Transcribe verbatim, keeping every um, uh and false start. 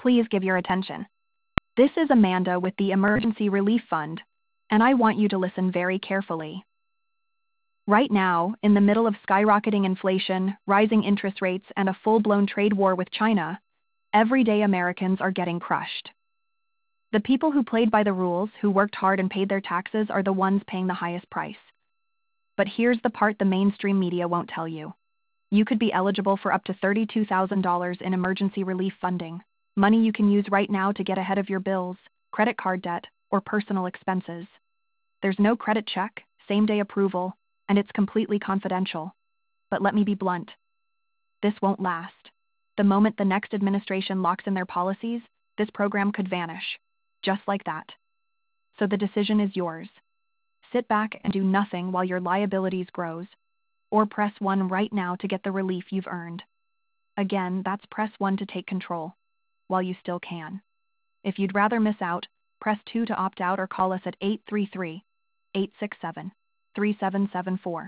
Please give your attention. This is Amanda with the Emergency Relief Fund, and I want you to listen very carefully. Right now, in the middle of skyrocketing inflation, rising interest rates, and a full-blown trade war with China, everyday Americans are getting crushed. The people who played by the rules, who worked hard and paid their taxes, are the ones paying the highest price. But here's the part the mainstream media won't tell you. You could be eligible for up to thirty-two thousand dollars in emergency relief funding, money you can use right now to get ahead of your bills, credit card debt, or personal expenses. There's no credit check, same-day approval, and it's completely confidential. But let me be blunt. This won't last. The moment the next administration locks in their policies, this program could vanish. Just like that. So the decision is yours. Sit back and do nothing while your liabilities grows, or press one right now to get the relief you've earned. Again, that's press one to take control, while you still can. If you'd rather miss out, press two to opt out or call us at eight three three, eight six seven, three seven seven four.